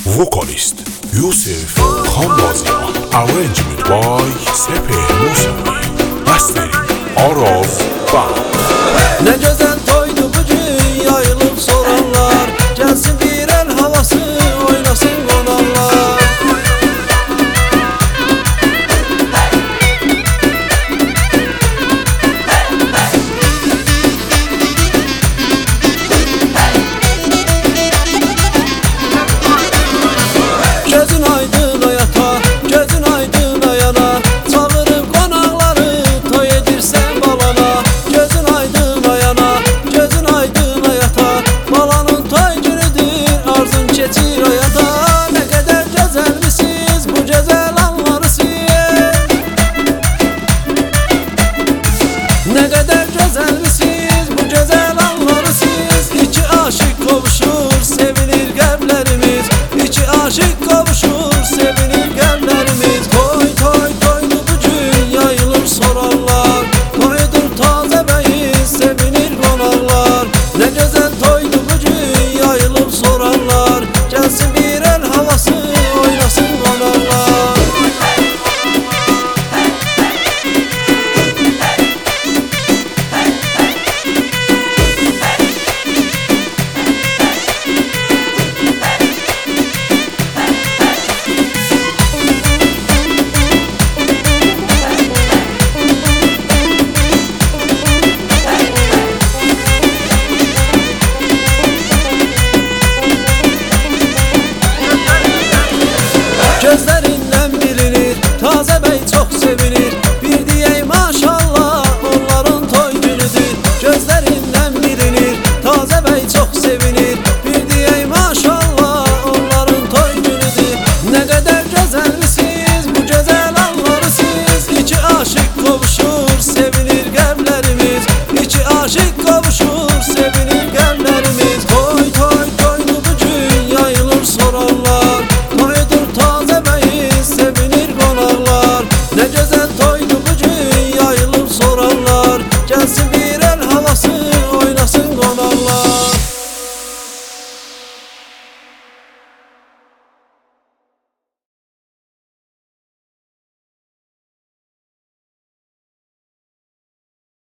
Vocalist Yusuf Khanbazian, arrangement by Sepeh Musavi, mastering Araz Band. Ne güzel toydu bugün, yayılıp soranlar, gelsin bir el havası, oynasın konanlar. Gözün aydın ayata, gözün aydın ayana, çağırıp konakları, toy edirsen balana. Gözün aydın ayana, gözün aydın ayata, balanın toy günüdür, arzun keçir ayata. Ne kadar güzelmisiniz bu güzel anları siz, ne kadar güzelmisiniz bu güzel anları siz. İki aşık kavuşur, sevilir kalplerimiz, İki aşık kavuşur,